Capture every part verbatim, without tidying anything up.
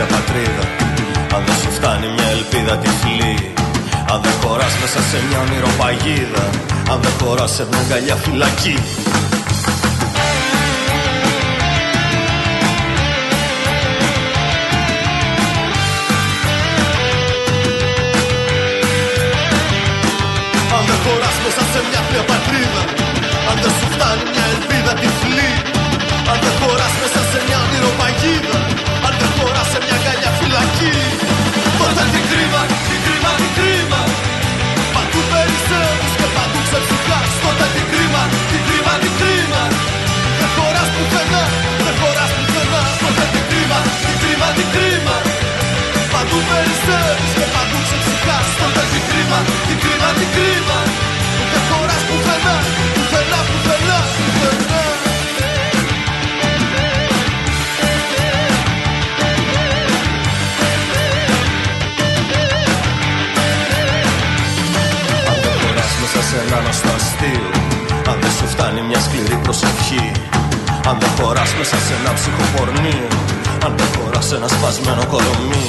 πια πατρίδα, αν δεν σου φτάνει μια ελπίδα τυφλή, αν δεν χωράς μέσα σε μια ονειροπαγίδα, αν δεν χωράς σε μια αγκαλιά φυλακή. Αν δεν χωράς μέσα σε μια πια πατρίδα, αν δεν σου φτάνει μια ελπίδα τυφλή, αν δεν χωράς μέσα σε μια ονειροπαγίδα, αν δεν χωράς σε μια αγκαλιά φυλακή, τότε τι κρίμα, τι κρίμα, τι κρίμα, παντού περισσεύεις και παντού ξεψυχάς. Τότε τι κρίμα, τι κρίμα, τι κρίμα, δεν χωράς πουθενά, δεν χωράς πουθενά. Τότε τι κρίμα, τι κρίμα, τι κρίμα, παντού περισσεύεις και παντού ξεψυχάς. Τότε τι κρίμα, τι κρίμα, τι κρίμα, δεν χωράς πουθενά, πουθενά, πουθενά, πουθενά. Μέσα σε ένα αναστό αστείο, αν δεν σου φτάνει μια σκληρή προσευχή, αν δεν χωράς μέσα σε ένα ψυχοπορνείο, αν δεν χωράς σε ένα σπασμένο κορομί.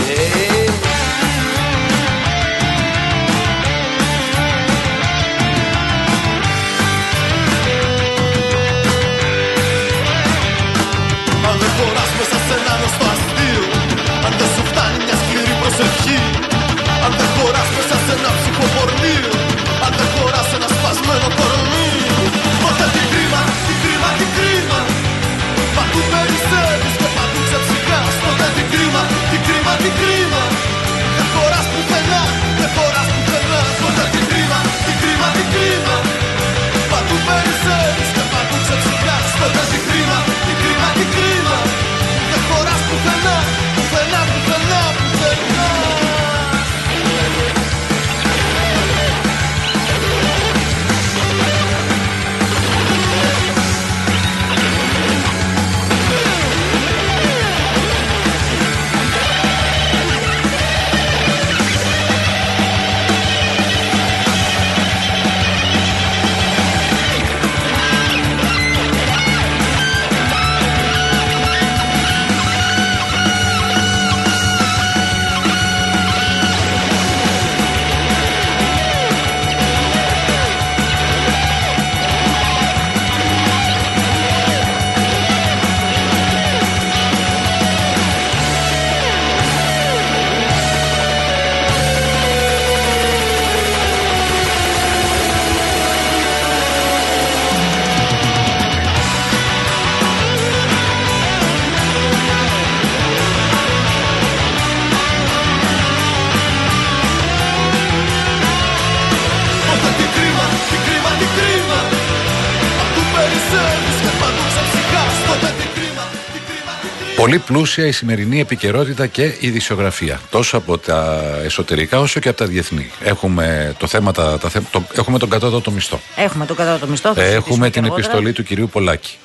Αν δεν χωράς μέσα σε ένα αναστό αστείο, αν δεν σου φτάνει μια σκληρή προσευχή, αν δεν χωράς μέσα σε ένα ψυχοπορνείο, αν δεν χωράς ένα σπασμένο κορμί, τότε τι κρίμα, τι κρίμα, τι κρίμα, παντού περισσεύεις και παντού ξεψυχάς. Τότε τι κρίμα, τι κρίμα, τι κρίμα, δεν χωράς πουθενά, δεν χωράς πουθενά. Τότε τι κρίμα, τι κρίμα, τι κρίμα, παντού περισσεύεις και παντού ξεψυχάς. Τότε τι κρίμα, τι κρίμα, τι κρίμα, δεν χωράς πουθενά, πουθενά, πουθενά, πουθενά. Πολύ πλούσια η σημερινή επικαιρότητα και ειδησιογραφία, τόσο από τα εσωτερικά όσο και από τα διεθνή. Έχουμε, το θέμα, τα, τα, το, έχουμε τον κατώτατο μισθό. Έχουμε τον κατώτατο μισθό. Έχουμε την επιστολή του κυρίου Πολάκη.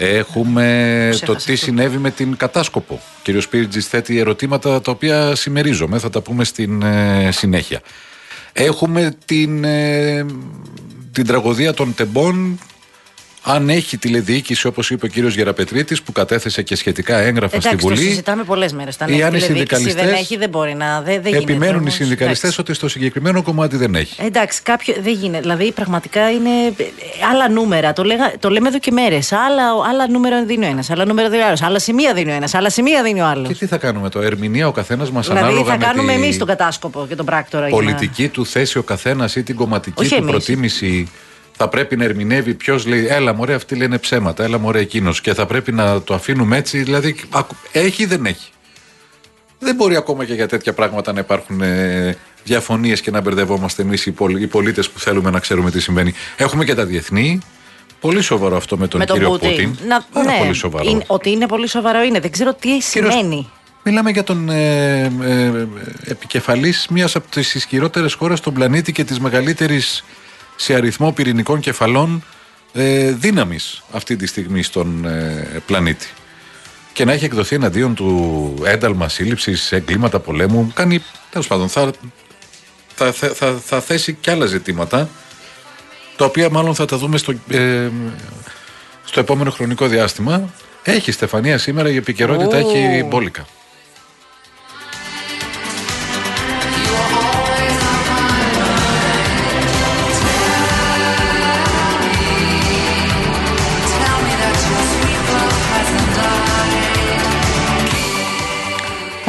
Έχουμε Ξέχασε το τι αυτό. συνέβη με την κατάσκοπο. Ο κύριος Σπύριτζης θέτει ερωτήματα τα οποία συμμερίζομαι, θα τα πούμε στην ε, συνέχεια. Έχουμε την, ε, την τραγωδία των τεμπών. Αν έχει τηλεδιοίκηση, όπως είπε ο κύριος Γεραπετρίτης, που κατέθεσε και σχετικά έγγραφα Εντάξει, στη Βουλή. Το συζητάμε πολλές μέρες. Αν οι έχει τηλεδιοίκηση δεν έχει, δεν μπορεί να. Δεν, δεν επιμένουν γίνεται, οι συνδικαλιστές ότι στο συγκεκριμένο κομμάτι δεν έχει. Εντάξει, κάποιο, δεν γίνεται. Δηλαδή, πραγματικά είναι άλλα νούμερα. Το, λέγα, το λέμε εδώ και μέρες. Άλλα, άλλα νούμερα δίνει ο ένας, άλλα νούμερα δίνει ο άλλος. Άλλα σημεία δίνει ο ένας, άλλα σημεία δίνει ο άλλος. Και τι θα κάνουμε το ερμηνεία ο καθένας μας δηλαδή, ανάλογα με. Δηλαδή, θα κάνουμε τη... εμείς τον κατάσκοπο και τον πράκτορα. Πολιτική να... του θέση ο καθένας ή την κομματική Όχι του εμείς. προτίμηση. Θα πρέπει να ερμηνεύει ποιος λέει, έλα μωρέ, αυτοί λένε ψέματα, έλα μωρέ, εκείνος. Και θα πρέπει να το αφήνουμε έτσι, δηλαδή, έχει ή δεν έχει. Δεν μπορεί ακόμα και για τέτοια πράγματα να υπάρχουν ε, διαφωνίες και να μπερδευόμαστε εμείς οι, πολ, οι πολίτες που θέλουμε να ξέρουμε τι συμβαίνει. Έχουμε και τα διεθνή. Πολύ σοβαρό αυτό με τον με κύριο Πούτιν. Πούτιν. Να, Πάρα ναι, πολύ σοβαρό. Είναι, ότι είναι πολύ σοβαρό είναι. Δεν ξέρω τι σημαίνει. Μιλάμε για τον ε, ε, επικεφαλής μιας από τις ισχυρότερες χώρες στον πλανήτη και της μεγαλύτερης σε αριθμό πυρηνικών κεφαλών ε, δύναμης αυτή τη στιγμή στον ε, πλανήτη. Και να έχει εκδοθεί εναντίον του ένταλμα σύλληψης, εγκλήματα πολέμου, κάνει, τέλος πάντων, θα, θα, θα, θα, θα θέσει και άλλα ζητήματα, τα οποία μάλλον θα τα δούμε στο, ε, στο επόμενο χρονικό διάστημα. Έχει Στεφανία σήμερα, η επικαιρότητα Ου. έχει μπόλικα.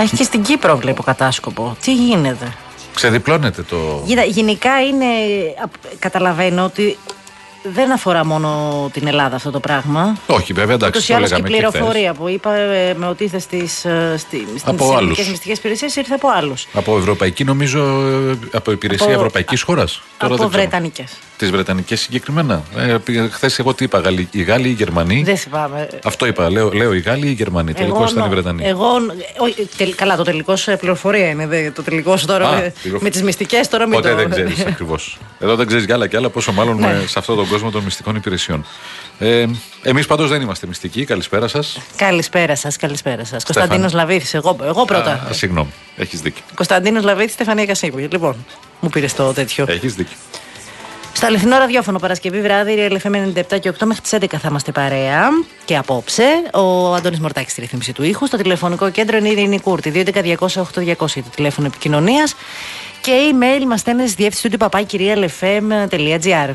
Έχει και στην Κύπρο, βλέπω κατάσκοπο. Τι γίνεται. Ξεδιπλώνεται το. Γίτα, γενικά είναι. Καταλαβαίνω ότι δεν αφορά μόνο την Ελλάδα αυτό το πράγμα. Όχι, βέβαια, εντάξει. Ούτως ή άλλως και η πληροφορία που είπα ε, με ότι ήρθε στις ελληνικές μυστικές υπηρεσίες ήρθε από άλλους. Από ευρωπαϊκή, νομίζω, από υπηρεσία από... ευρωπαϊκής χώρας. Από βρετανικές. Τις βρετανικές συγκεκριμένα. Ε, χθες εγώ τι είπα, Γαλλοι, οι Γάλλοι ή οι Γερμανοί. Δεν θυμάμαι. Αυτό είπα, λέω, λέω οι Γάλλοι ή οι Γερμανοί. Τελικώς ήταν οι Βρετανοί. Εγώ, τελ, καλά, το τελικό πληροφορία είναι. Δε, το τελικό τώρα Α, με, πληροφ... με τις μυστικές τώρα μην Ποτέ το... δεν ξέρεις ακριβώς. Εδώ δεν ξέρεις για άλλα και άλλα, πόσο μάλλον με, σε αυτόν τον κόσμο των μυστικών υπηρεσιών. Ε, εμείς πάντως δεν είμαστε μυστικοί. Καλησπέρα σας. Καλησπέρα σας, καλησπέρα σας. Κωνσταντίνος Λαβίθης, εγώ, εγώ πρώτα. Α, συγγνώμη, έχεις δίκιο. Κωνσταντίνος Λαβίθης, Στεφανία Κασίπου. Λοιπόν, μου πήρες το τέτοιο. Έχεις δίκιο. Στο αληθινό ραδιόφωνο Παρασκευή βράδυ, Real εφ εμ ενενήντα επτά και οκτώ μέχρι τις έντεκα θα είμαστε παρέα. Και απόψε, ο Αντώνης Μορτάκης στη ρύθμιση του ήχου. Στο τηλεφωνικό κέντρο είναι η Ειρήνη Κούρτη, δύο έντεκα διακόσια οκτώ διακόσια το τηλέφωνο επικοινωνίας. Και email μας στέλνετε στη διεύθυνση του παπάκι real εφ εμ τελεία τζι άρ.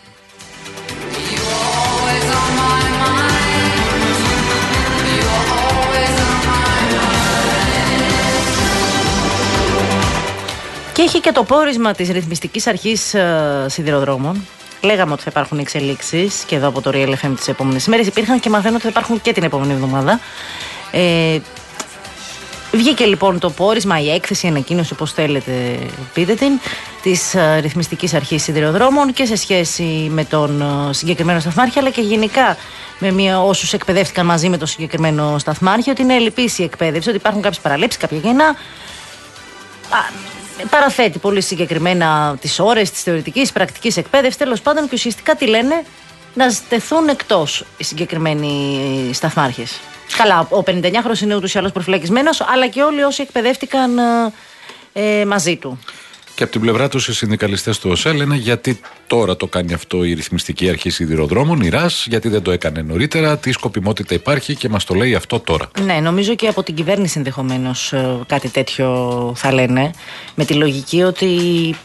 Και έχει και το πόρισμα της ρυθμιστικής αρχής ε, σιδηροδρόμων. Λέγαμε ότι θα υπάρχουν εξελίξεις και εδώ από το Real εφ εμ τις επόμενες ημέρες. Υπήρχαν και μαθαίνω ότι θα υπάρχουν και την επόμενη εβδομάδα. Ε, βγήκε λοιπόν το πόρισμα, η έκθεση, η ανακοίνωση, όπως θέλετε πείτε την, της ε, ρυθμιστικής αρχής σιδηροδρόμων και σε σχέση με τον ε, συγκεκριμένο σταθμάρχη, αλλά και γενικά με μια, όσους εκπαιδεύτηκαν μαζί με τον συγκεκριμένο σταθμάρχη, ότι είναι ελλειπής η εκπαίδευση, ότι υπάρχουν κάποιες παραλήψεις, κάποια κενά. Παραθέτει πολύ συγκεκριμένα τις ώρες της θεωρητικής, πρακτικής εκπαίδευσης, τέλος πάντων, και ουσιαστικά τι λένε, να στεθούν εκτός οι συγκεκριμένοι σταθμάρχες. Καλά, ο πενηνταεννιάχρονος είναι ούτως ή άλλως προφυλακισμένος, αλλά και όλοι όσοι εκπαιδεύτηκαν ε, μαζί του. Και από την πλευρά τους οι συνδικαλιστές του ΟΣΕ λένε γιατί τώρα το κάνει αυτό η ρυθμιστική αρχή σιδηροδρόμων, η ΡΑΣ, γιατί δεν το έκανε νωρίτερα, τι σκοπιμότητα υπάρχει και μας το λέει αυτό τώρα. Ναι, νομίζω και από την κυβέρνηση ενδεχομένως κάτι τέτοιο θα λένε, με τη λογική ότι...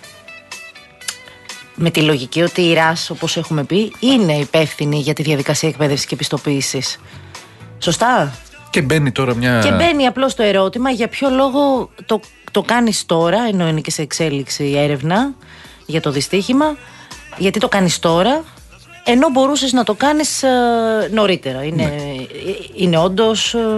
Με τη λογική ότι η ΡΑΣ, όπως έχουμε πει, είναι υπεύθυνη για τη διαδικασία εκπαίδευσης και επιστοποίησης. Σωστά? Και μπαίνει τώρα μια... Και μπαίνει απλώς το ερώτημα για ποιο λόγο το, το κάνεις τώρα, ενώ είναι και σε εξέλιξη η έρευνα για το δυστύχημα, γιατί το κάνεις τώρα, ενώ μπορούσες να το κάνεις ε, νωρίτερα. Είναι, ναι. είναι όντως ε,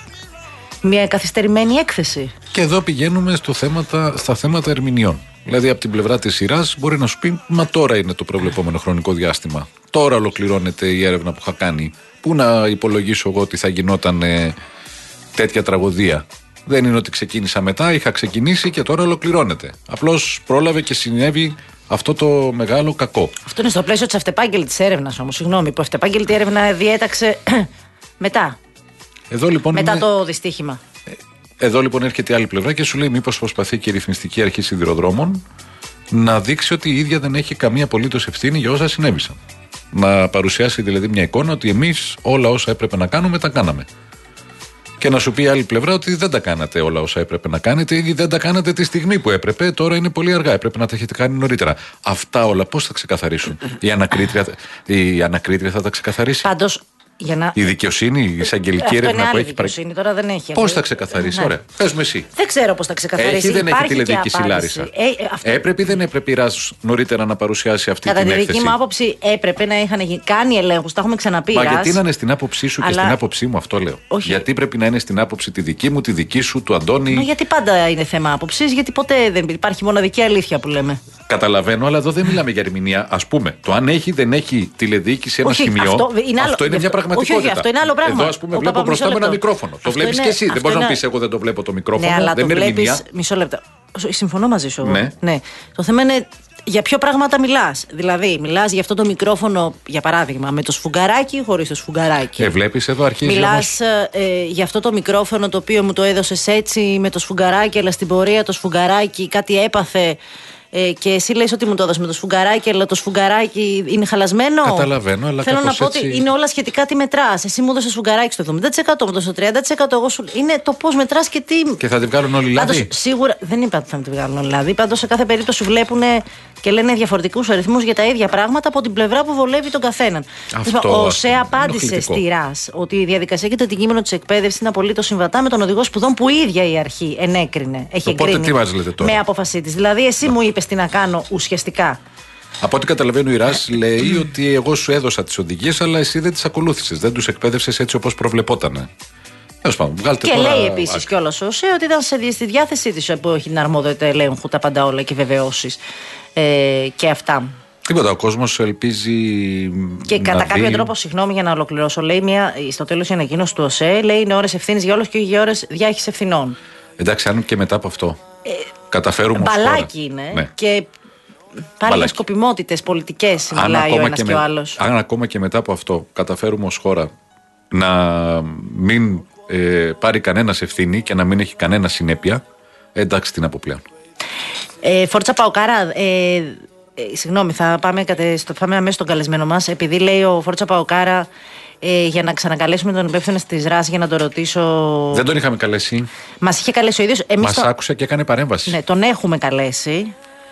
μια καθυστερημένη έκθεση. Και εδώ πηγαίνουμε στο θέματα, στα θέματα ερμηνειών. Δηλαδή από την πλευρά της σειράς μπορεί να σου πει, μα τώρα είναι το προβλεπόμενο χρονικό διάστημα. Τώρα ολοκληρώνεται η έρευνα που είχα κάνει. Πού να υπολογίσω εγώ ότι θα γινόταν ε, τέτοια τραγωδία. Δεν είναι ότι ξεκίνησα μετά, είχα ξεκινήσει και τώρα ολοκληρώνεται. Απλώς πρόλαβε και συνέβη αυτό το μεγάλο κακό. Αυτό είναι στο πλαίσιο της αυτεπάγγελτης έρευνας όμως. Συγγνώμη, που αυτεπάγγελτη έρευνα διέταξε μετά. Εδώ, λοιπόν, μετά είναι... το δυστύχημα. Εδώ λοιπόν έρχεται η άλλη πλευρά και σου λέει μήπως προσπαθεί και η ρυθμιστική αρχή σιδηροδρόμων να δείξει ότι η ίδια δεν έχει καμία απολύτως ευθύνη για όσα συνέβησαν. Να παρουσιάσει δηλαδή μια εικόνα ότι εμείς όλα όσα έπρεπε να κάνουμε τα κάναμε. Και να σου πει η άλλη πλευρά ότι δεν τα κάνατε όλα όσα έπρεπε να κάνετε ή δεν τα κάνατε τη στιγμή που έπρεπε. Τώρα είναι πολύ αργά. Έπρεπε να τα έχετε κάνει νωρίτερα. Αυτά όλα πώς θα ξεκαθαρίσουν? Η ανακρίτρια, η ανακρίτρια θα τα ξεκαθαρίσει? Πάντως, για να... Η δικαιοσύνη, η εισαγγελική έρευνα που έχει δικαιοσύνη, τώρα δεν έχει. Πώς θα ξεκαθαρίσει? Ναι. Ωραία. Πες με εσύ. Δεν ξέρω πώς θα ξεκαθαρίσει. Έχει ή δεν έχει τηλεδιοίκηση Λάρισα? Ε, αυτό... Έπρεπε ή δεν έπρεπε η ΡΑΣ νωρίτερα να παρουσιάσει αυτή Κατά την έκθεση? έκθεση? Κατά τη δική μου άποψη έπρεπε να είχαν κάνει ελέγχους. Τα έχουμε ξαναπεί. Μα γιατί να είναι στην άποψή σου αλλά... και στην άποψή μου, αυτό λέω. Όχι. Γιατί πρέπει να είναι στην άποψη τη δική μου, τη δική σου, του Αντώνη? Μα γιατί πάντα είναι θέμα άποψης, γιατί ποτέ δεν υπάρχει μοναδική αλήθεια που λέμε. Καταλαβαίνω, αλλά εδώ δεν μιλάμε για ερμηνεία. Ας πούμε, το αν έχει δεν έχει τηλεδιοίκηση ένα σημείο, αυτό είναι, άλλο... αυτό είναι μια πραγματικότητα. Όχι, όχι, αυτό είναι άλλο πράγμα. Εδώ, ας πούμε, βλέπω μπροστά μου ένα μικρόφωνο. Το βλέπεις και εσύ. Δεν μπορείς να πεις εγώ δεν το βλέπω το μικρόφωνο. Ναι, αλλά δεν το είναι ερμηνεία. Μισό λεπτό. Συμφωνώ μαζί σου. Ναι. ναι. Το θέμα είναι για ποιο πράγματα μιλάς. Δηλαδή, μιλάς για αυτό το μικρόφωνο, για παράδειγμα, με το σφουγγαράκι ή χωρίς το σφουγγαράκι? Ε, βλέπεις, εδώ αρχίζει. Μιλάς ε, για αυτό το μικρόφωνο το οποίο μου το έδωσες έτσι με το σφουγγαράκι, αλλά στην πορεία το σφουγγαράκι κάτι έπαθε Ε, και εσύ λες ότι μου το έδωσε με το σφουγγαράκι, αλλά το σφουγγαράκι είναι χαλασμένο. Καταλαβαίνω, αλλά θέλω να πω έτσι... ότι είναι όλα σχετικά τι μετράς. Εσύ μου έδωσες σφουγγαράκι στο εβδομήντα τοις εκατό, μου έδωσες το τριάντα τοις εκατό. Εγώ σου... Είναι το πώς μετράς και τι. Και θα την βγάλουν όλοι λάδι. Πάντως, σίγουρα δεν είπα ότι θα την βγάλουν όλοι λάδι. Πάντως σε κάθε περίπτωση βλέπουν και λένε διαφορετικούς αριθμούς για τα ίδια πράγματα από την πλευρά που βολεύει τον καθέναν. Αυτό, ο ΣΕ απάντησε στη ΡΑΣ ότι η διαδικασία και το αντικείμενο της εκπαίδευσης είναι απολύτως συμβατά με τον οδηγό σπουδών που η ίδια η αρχή ενέκρινε. Έχει Οπότε εγκρίνει τι μας λέτε τώρα? Με απόφασή της. Δηλαδή, εσύ να. μου είπες τι να κάνω ουσιαστικά. Από ό,τι καταλαβαίνω, η ΡΑΣ λέει ότι εγώ σου έδωσα τις οδηγίες, αλλά εσύ δεν τις ακολούθησες. Δεν τους εκπαίδευσες έτσι όπως προβλεπότανε. Και τώρα... λέει επίσης κιόλας ο ΣΕ ότι ήταν στη διάθεσή της που έχει την αρμόδιότητα ελέγχου, τα πάντα όλα και βεβαιώσεις ε, και αυτά. Τίποτα, ο κόσμος ελπίζει. Και κατά να κάποιο δει... τρόπο, συγγνώμη για να ολοκληρώσω, λέει μια, στο τέλος η ανακοίνωση του ΟΣΕ λέει είναι ώρες ευθύνης για όλους και για ώρες διάχυσης ευθυνών. Εντάξει, αν και μετά από αυτό ε, καταφέρουμε. Μπαλάκι είναι. Ναι. Και πάλι για σκοπιμότητες πολιτικές μιλάει ο ένας και, και ο άλλος. Αν ακόμα και μετά από αυτό καταφέρουμε ως χώρα να μην ε, πάρει κανένας ευθύνη και να μην έχει κανένα συνέπεια, ε, εντάξει, τι να πω πλέον. Ε, Φόρτσα Παοκάρα, ε, ε, συγγνώμη, θα πάμε, στο, πάμε αμέσως στον καλεσμένο μας. Επειδή λέει ο Φόρτσα Παοκάρα ε, για να ξανακαλέσουμε τον υπεύθυνο της ΡΑΣ για να τον ρωτήσω. Δεν τον είχαμε καλέσει. Μας είχε καλέσει ο ίδιος. Μας τον... άκουσε και έκανε παρέμβαση. Ναι, τον έχουμε καλέσει.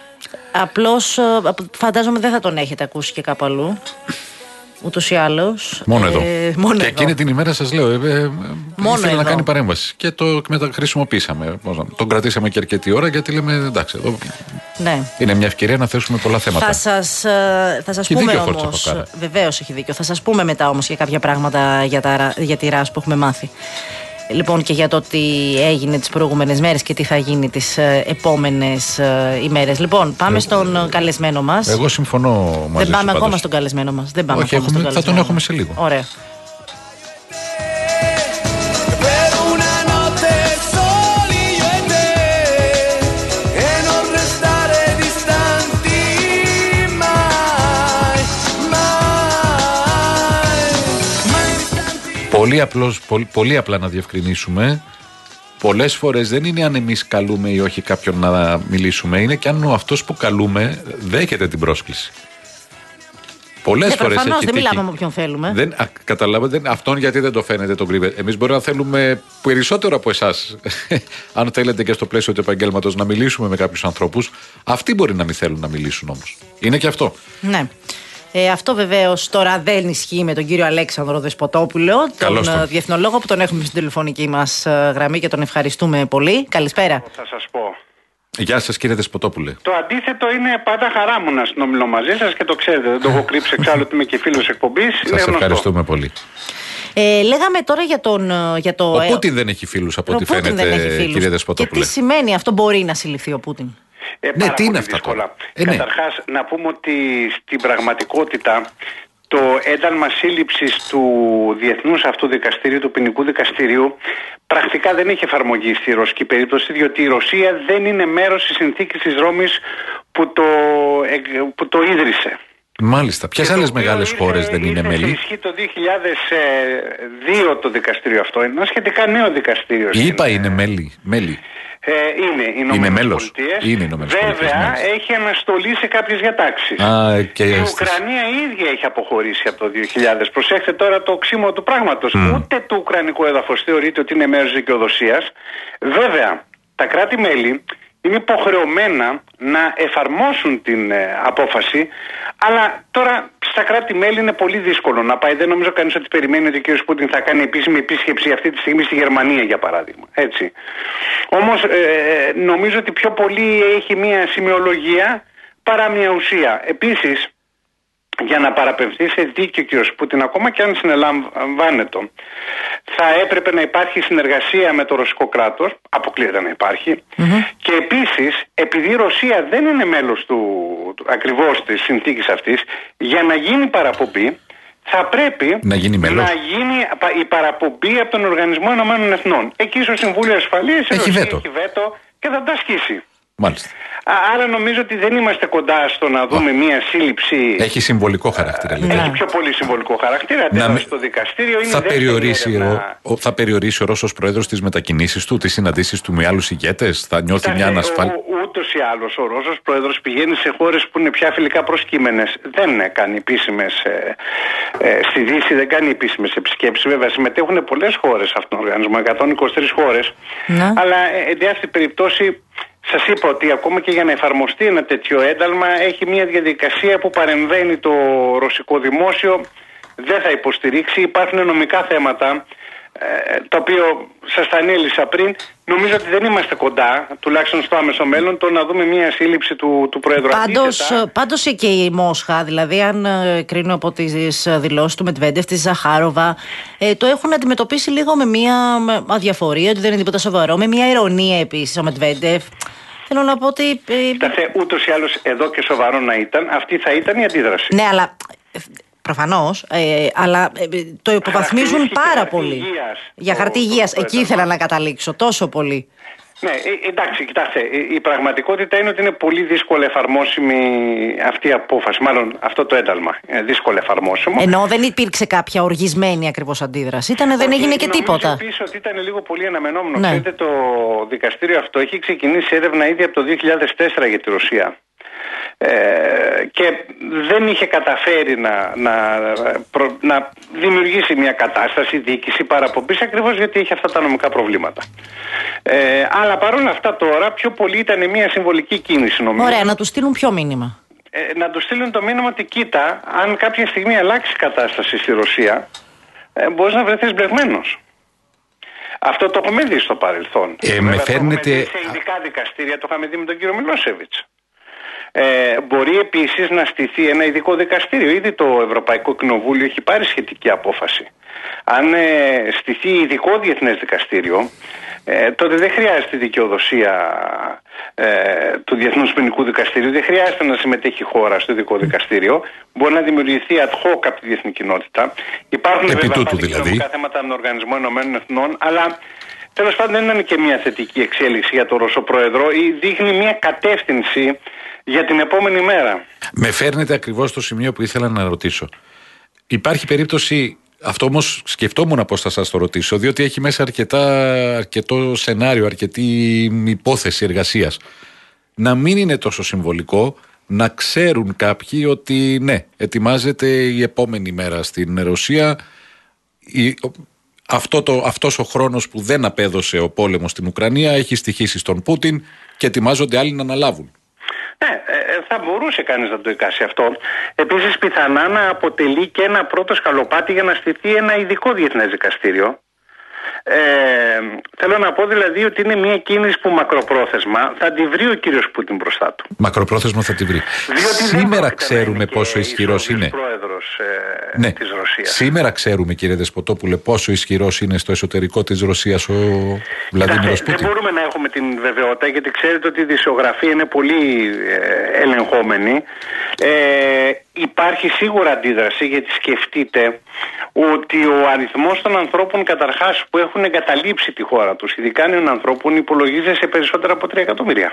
Απλώς φαντάζομαι δεν θα τον έχετε ακούσει και κάπου αλλού. Ούτως ή άλλως. Μόνο εδώ. Ε, μόνο και εδώ. εκείνη την ημέρα σας λέω, ε, ε, μόνο ήθελε εδώ. να κάνει παρέμβαση. Και το μετα... χρησιμοποίησαμε. Τον κρατήσαμε και αρκετή ώρα γιατί λέμε εντάξει, εδώ ναι. είναι μια ευκαιρία να θέσουμε πολλά θέματα. Θα σας, θα σας πούμε όμως. Βεβαίως έχει δίκιο. Θα σας πούμε μετά όμως για κάποια πράγματα για, τα, για τη ΡΑΣ που έχουμε μάθει. Λοιπόν, και για το τι έγινε τις προηγούμενες μέρες και τι θα γίνει τις ε, επόμενες ε, ημέρες. Λοιπόν, πάμε ε, στον ε, καλεσμένο μας. Εγώ συμφωνώ μαζί Δεν πάμε σου, ακόμα πάντως. στον καλεσμένο μας. Δεν πάμε Όχι, ακόμα έχουμε, στον θα τον έχουμε σε λίγο. Ωραία. Πολύ, απλώς, πολύ, πολύ απλά να διευκρινίσουμε. Πολλές φορές δεν είναι αν εμείς καλούμε ή όχι κάποιον να μιλήσουμε, είναι και αν ο αυτός που καλούμε δέχεται την πρόσκληση. Πολλές ναι, φορές προφανώς έχει δεν τύχει. μιλάμε με όποιον θέλουμε. Δεν, α, καταλάβατε, αυτόν γιατί δεν το φαίνεται, τον κρύβεται. Εμείς μπορεί να θέλουμε περισσότερο από εσάς, αν θέλετε και στο πλαίσιο του επαγγέλματος, να μιλήσουμε με κάποιους ανθρώπους. Αυτοί μπορεί να μην θέλουν να μιλήσουν όμως. Είναι και αυτό. Ναι. Ε, αυτό βεβαίως τώρα δεν ισχύει με τον κύριο Αλέξανδρο Δεσποτόπουλο, Καλώς τον τον. διεθνολόγο που τον έχουμε στην τηλεφωνική μας γραμμή και τον ευχαριστούμε πολύ. Καλησπέρα. Θα σας πω. Γεια σας κύριε Δεσποτόπουλε. Το αντίθετο είναι πάντα χαρά μου να συνομιλώ μαζί σας και το ξέρετε. Δεν το έχω κρύψει εξάλλου ότι είμαι και φίλος εκπομπής. Σας ευχαριστούμε πολύ. Ε, λέγαμε τώρα για τον. Για το, ο Πούτιν δεν έχει φίλους από ό,τι φαίνεται, κύριε Δεσποτόπουλε. Και τι σημαίνει αυτό, μπορεί να συλληφθεί ο Πούτιν? Ε, ναι, τι είναι αυτά τώρα. Ε, Καταρχάς, ναι. να πούμε ότι στην πραγματικότητα το ένταλμα σύλληψης του Διεθνούς Αυτοδικαστηρίου, του Ποινικού Δικαστηρίου, πρακτικά δεν έχει εφαρμογή στη ρωσική περίπτωση, διότι η Ρωσία δεν είναι μέρος της συνθήκης της Ρώμης που το, που το ίδρυσε. Μάλιστα. Ποιες άλλες μεγάλες ήρθε, χώρες δεν είναι μέλη? Ισχύει το δύο χιλιάδες δύο το δικαστήριο αυτό. Είναι ένα σχετικά νέο δικαστήριο. Η ΙΠΑ είναι μέλη. μέλη. Ε, είναι οι Ηνωμένες Πολιτείες. Είναι οι Ηνωμένες Πολιτείες. Βέβαια έχει αναστολή σε κάποιες διατάξεις. Α, και η στις... Ουκρανία η ίδια έχει αποχωρήσει από το δύο χιλιάδες. Προσέξτε τώρα το οξύμορο του πράγματος. Mm. Ούτε το ουκρανικό έδαφος θεωρείται ότι είναι μέρος δικαιοδοσίας. Βέβαια, τα κράτη-μέλη είναι υποχρεωμένα να εφαρμόσουν την ε, απόφαση, αλλά τώρα στα κράτη-μέλη είναι πολύ δύσκολο να πάει. Δεν νομίζω κανείς ότι περιμένει ότι ο κ. Πούτιν θα κάνει επίσημη επίσκεψη αυτή τη στιγμή στη Γερμανία, για παράδειγμα. Έτσι. Όμως ε, νομίζω ότι πιο πολύ έχει μια σημειολογία παρά μια ουσία. Επίσης, για να παραπεμφθεί σε δίκιο ο κ. Πούτιν, ακόμα και αν συνελαμβάνεται, θα έπρεπε να υπάρχει συνεργασία με το ρωσικό κράτος, αποκλείεται να υπάρχει, mm-hmm. και επίσης, επειδή η Ρωσία δεν είναι μέλος του, του ακριβώς της συνθήκης αυτής, για να γίνει παραπομπή, θα πρέπει να γίνει, να γίνει η παραπομπή από τον Οργανισμό Ηνωμένων Εθνών. Εκεί στο Συμβούλιο Ασφαλείας η Ρωσία έχει βέτο και θα τα ασκήσει. Μάλιστα. Άρα νομίζω ότι δεν είμαστε κοντά στο να δούμε oh. μία σύλληψη. Έχει συμβολικό χαρακτήρα. Ναι. Έχει πιο πολύ συμβολικό χαρακτήρα. Να με... στο δικαστήριο είναι θα, περιορίσει ο, ο, θα περιορίσει ο Ρώσος Πρόεδρος τις μετακινήσεις του, τις συναντήσεις του με άλλους ηγέτες, θα νιώθει Κοιτάξτε, μια ανασφάλεια. ούτως ή άλλως ο Ρώσος πρόεδρος πηγαίνει σε χώρες που είναι πια φιλικά προσκύμενες. Δεν κάνει επίσημες, ε, ε, στη Δύση δεν κάνει επίσημες επισκέψεις. Βέβαια συμμετέχουν πολλές χώρες σε αυτόν τον οργανισμό, εκατόν είκοσι τρεις χώρες. Ναι. Αλλά ε, εν αυτή περιπτώσει σας είπα ότι ακόμα και για να εφαρμοστεί ένα τέτοιο ένταλμα έχει μια διαδικασία που παρεμβαίνει το ρωσικό δημόσιο, δεν θα υποστηρίξει, υπάρχουν νομικά θέματα. Το οποίο σας τα ανέλησα πριν. Νομίζω ότι δεν είμαστε κοντά, τουλάχιστον στο άμεσο μέλλον, το να δούμε μια σύλληψη του, του Πρόεδρου. Πάντως, πάντως και η Μόσχα, δηλαδή αν ε, κρίνω από τις δηλώσεις του Μετβέντεφ, της Ζαχάροβα, ε, το έχουν αντιμετωπίσει λίγο με μια αδιαφορία, ότι δεν είναι τίποτα σοβαρό, με μια ειρωνία επίσης ο Μετβέντεφ. Θέλω να πω ότι... Ε, Κοιτάξτε, ούτως ή άλλως εδώ και σοβαρό να ήταν, αυτή θα ήταν η αντίδραση. Ναι, αλλά... Προφανώς, ε, αλλά ε, το υποβαθμίζουν πάρα πολύ. Υγείας, για χαρτί υγείας. Εκεί ήθελα να καταλήξω τόσο πολύ. Ναι, ε, εντάξει, κοιτάξτε, η πραγματικότητα είναι ότι είναι πολύ δύσκολα εφαρμόσιμη αυτή η απόφαση, μάλλον αυτό το ένταλμα. Είναι δύσκολα εφαρμόσιμο. Ενώ δεν υπήρξε κάποια οργισμένη ακριβώς αντίδραση. Ήτανε, δεν έγινε και τίποτα. Νομίζω επίσης ότι ήταν λίγο πολύ αναμενόμενο. Ναι. Ξέρετε, το δικαστήριο αυτό έχει ξεκινήσει έρευνα ήδη από το δύο χιλιάδες τέσσερα για τη Ρωσία. Ε, και δεν είχε καταφέρει να, να, προ, να δημιουργήσει μια κατάσταση διοίκηση παραπομπής, ακριβώς γιατί είχε αυτά τα νομικά προβλήματα. Ε, αλλά παρόλα αυτά τώρα πιο πολύ ήταν μια συμβολική κίνηση, νομίζω. Ωραία, να του στείλουν ποιο μήνυμα? Ε, να του στείλουν το μήνυμα ότι κοίτα, αν κάποια στιγμή αλλάξει η κατάσταση στη Ρωσία, ε, μπορείς να βρεθείς μπλεγμένος. Αυτό το έχουμε δει στο παρελθόν. Ε, με φέρνετε... σε ειδικά δικαστήρια το είχαμε δει με τον κύριο Μιλόσεβιτς. Ε, μπορεί επίσης να στηθεί ένα ειδικό δικαστήριο. Ήδη το Ευρωπαϊκό Κοινοβούλιο έχει πάρει σχετική απόφαση. Αν ε, στηθεί ειδικό διεθνές δικαστήριο, ε, τότε δεν χρειάζεται η δικαιοδοσία ε, του Διεθνούς Ποινικού Δικαστηρίου, δεν χρειάζεται να συμμετέχει η χώρα στο ειδικό δικαστήριο. Μπορεί να δημιουργηθεί ad hoc από τη διεθνή κοινότητα. Υπάρχουν Επί βέβαια τούτου, δηλαδή. νομικά θέματα με τον Οργανισμό Ηνωμένων Εθνών, αλλά τέλος πάντων δεν είναι και μια θετική εξέλιξη για τον Ρώσο Πρόεδρο, ή δείχνει μια κατεύθυνση για την επόμενη μέρα. Με φέρνετε ακριβώς στο σημείο που ήθελα να ρωτήσω. Υπάρχει περίπτωση, αυτό όμως σκεφτόμουν πώς θα σας το ρωτήσω, διότι έχει μέσα αρκετά, αρκετό σενάριο, αρκετή υπόθεση εργασίας. Να μην είναι τόσο συμβολικό, να ξέρουν κάποιοι ότι ναι, ετοιμάζεται η επόμενη μέρα στην Ρωσία. Η, αυτό το, αυτός ο χρόνος που δεν απέδωσε ο πόλεμος στην Ουκρανία έχει στοιχήσει στον Πούτιν και ετοιμάζονται άλλοι να αναλάβουν. Ναι, θα μπορούσε κανείς να το εικάσει αυτό. Επίσης πιθανά να αποτελεί και ένα πρώτο σκαλοπάτι για να στηθεί ένα ειδικό διεθνές δικαστήριο. Ε, θέλω να πω δηλαδή ότι είναι μια κίνηση που μακροπρόθεσμα θα τη βρει ο κύριος Πούτιν μπροστά του. Μακροπρόθεσμα θα τη βρει. Διότι σήμερα ξέρουμε πόσο ισχυρός είναι. Πρόεδρος, ε, ναι. της Ρωσίας. Σήμερα ξέρουμε, κύριε Δεσποτόπουλε, πόσο ισχυρός είναι στο εσωτερικό της Ρωσίας ο Βλαντίμιρος Πούτιν. Δεν μπορούμε να έχουμε την βεβαιότητα, γιατί ξέρετε ότι η δισιογραφία είναι πολύ ε, ελεγχόμενη. Ε, υπάρχει σίγουρα αντίδραση, γιατί σκεφτείτε ότι ο αριθμός των ανθρώπων καταρχάς που έχουν εγκαταλείψει τη χώρα τους, ειδικά νέων ανθρώπων, υπολογίζεται σε περισσότερα από τρία εκατομμύρια.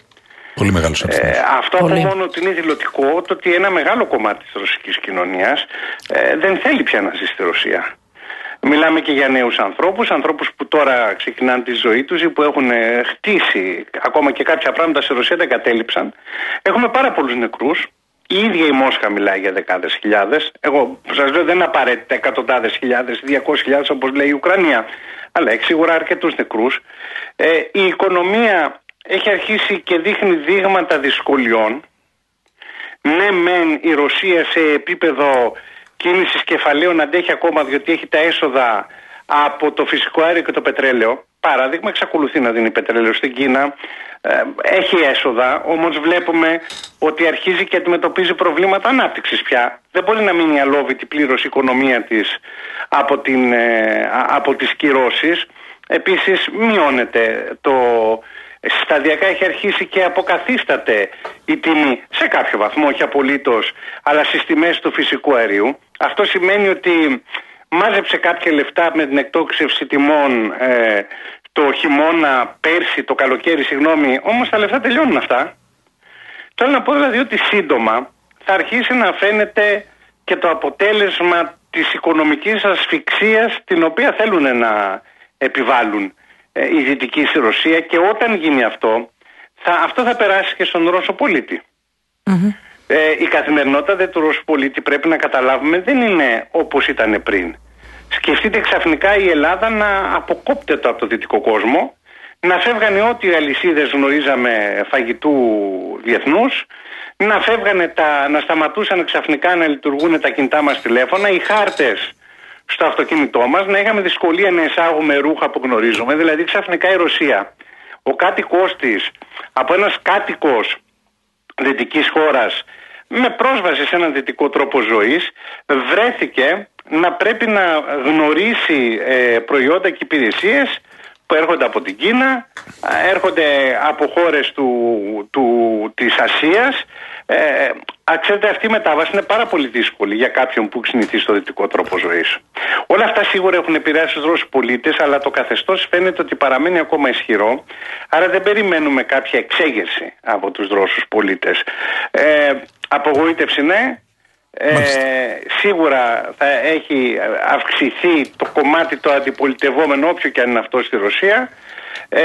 Πολύ μεγάλος αριθμός. Ε, αυτό από μόνο ότι είναι δηλωτικό, το ότι ένα μεγάλο κομμάτι της ρωσικής κοινωνίας ε, δεν θέλει πια να ζει στη Ρωσία. Μιλάμε και για νέους ανθρώπους, ανθρώπους που τώρα ξεκινάνε τη ζωή τους ή που έχουν χτίσει ακόμα και κάποια πράγματα σε Ρωσία, τα εγκατέλειψαν. Έχουμε πάρα πολλούς νεκρούς. Η ίδια η Μόσχα μιλάει για δεκάδες χιλιάδες. Εγώ σας λέω δεν είναι απαραίτητα εκατοντάδες χιλιάδες, διακόσιες χιλιάδες όπως λέει η Ουκρανία. Αλλά έχει σίγουρα αρκετούς νεκρούς. Ε, η οικονομία έχει αρχίσει και δείχνει δείγματα δυσκολιών. Ναι μεν η Ρωσία σε επίπεδο κίνησης κεφαλαίων αντέχει ακόμα, διότι έχει τα έσοδα από το φυσικό αέριο και το πετρέλαιο. Παράδειγμα, εξακολουθεί να δίνει πετρέλαιο στην Κίνα, ε, έχει έσοδα, όμως βλέπουμε ότι αρχίζει και αντιμετωπίζει προβλήματα ανάπτυξης πια. Δεν μπορεί να μείνει αλόβητη πλήρως η οικονομία της από, την, ε, από τις κυρώσεις. Επίσης μειώνεται το... Σταδιακά έχει αρχίσει και αποκαθίσταται η τιμή σε κάποιο βαθμό, όχι απολύτως, αλλά στις τιμές του φυσικού αερίου. Αυτό σημαίνει ότι μάζεψε κάποια λεφτά με την εκτόξευση τιμών ε, το χειμώνα, πέρσι, το καλοκαίρι, συγγνώμη, όμως τα λεφτά τελειώνουν αυτά. Θέλω να πω δηλαδή ότι σύντομα θα αρχίσει να φαίνεται και το αποτέλεσμα της οικονομικής ασφυξίας την οποία θέλουν να επιβάλλουν η Δυτική στη Ρωσία, και όταν γίνει αυτό θα, αυτό θα περάσει και στον Ρώσο πολίτη. Mm-hmm. Ε, η καθημερινότητα δε του Ρώσου πολίτη, πρέπει να καταλάβουμε, δεν είναι όπως ήταν πριν. Σκεφτείτε ξαφνικά η Ελλάδα να αποκόπτεται από το δυτικό κόσμο, να φεύγανε ό,τι οι αλυσίδες γνωρίζαμε φαγητού διεθνούς, να φεύγανε τα, να σταματούσαν ξαφνικά να λειτουργούν τα κινητά μας τηλέφωνα, οι χάρτες στο αυτοκίνητό μας, να είχαμε δυσκολία να εισάγουμε ρούχα που γνωρίζουμε. Δηλαδή ξαφνικά η Ρωσία, ο κάτοικός της, από ένας κάτοικος δυτικής χώρας με πρόσβαση σε έναν δυτικό τρόπο ζωής, βρέθηκε να πρέπει να γνωρίσει ε, προϊόντα και υπηρεσίες που έρχονται από την Κίνα, έρχονται από χώρες του, του, της Ασίας. Ε, ξέρετε, αυτή η μετάβαση είναι πάρα πολύ δύσκολη για κάποιον που συνηθίσει στο δυτικό τρόπο ζωής. Όλα αυτά σίγουρα έχουν επηρεάσει τους Ρώσους πολίτες, αλλά το καθεστώς φαίνεται ότι παραμένει ακόμα ισχυρό, άρα δεν περιμένουμε κάποια εξέγερση από τους Ρώσους πολίτες. Ε, απογοήτευση ναι. Ε, σίγουρα θα έχει αυξηθεί το κομμάτι το αντιπολιτευόμενο, όποιο και αν είναι αυτό στη Ρωσία, ε,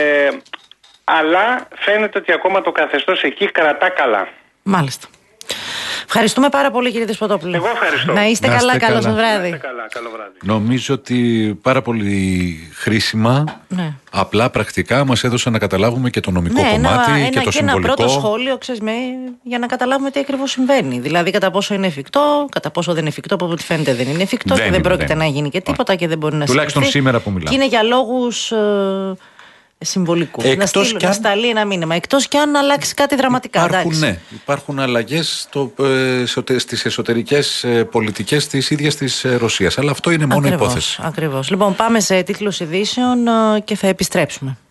αλλά φαίνεται ότι ακόμα το καθεστώς εκεί κρατά καλά. Μάλιστα. Ευχαριστούμε πάρα πολύ, κύριε Δεσποτόπουλε. Εγώ ευχαριστώ. Να είστε, να είστε καλά, καλά. καλό σας βράδυ. Να είστε καλά, καλό βράδυ. Νομίζω ότι πάρα πολύ χρήσιμα, ναι. απλά πρακτικά μας έδωσαν να καταλάβουμε και το νομικό ναι, κομμάτι ένα, και ένα, το και συμβολικό. ένα πρώτο σχόλιο, ξέρεις, με, για να καταλάβουμε τι ακριβώς συμβαίνει. Δηλαδή, κατά πόσο είναι εφικτό, κατά πόσο δεν είναι εφικτό, από ό,τι φαίνεται δεν είναι εφικτό, δεν και δεν είναι, πρόκειται δεν. να γίνει και τίποτα και δεν μπορεί να συμβεί. Τουλάχιστον σήμερα που μιλάμε. Και είναι για λόγους ε, συμβολικού. Εκτός να, στείλουν, κι αν... να σταλεί ένα μήνυμα. Εκτός κι αν αλλάξει κάτι δραματικά. Υπάρχουν, ναι, υπάρχουν αλλαγές στο, ε, στις εσωτερικές ε, πολιτικές της ίδιας της ε, Ρωσίας. Αλλά αυτό είναι μόνο ακριβώς, υπόθεση. Ακριβώς. Λοιπόν, πάμε σε τίτλους ειδήσεων ε, και θα επιστρέψουμε.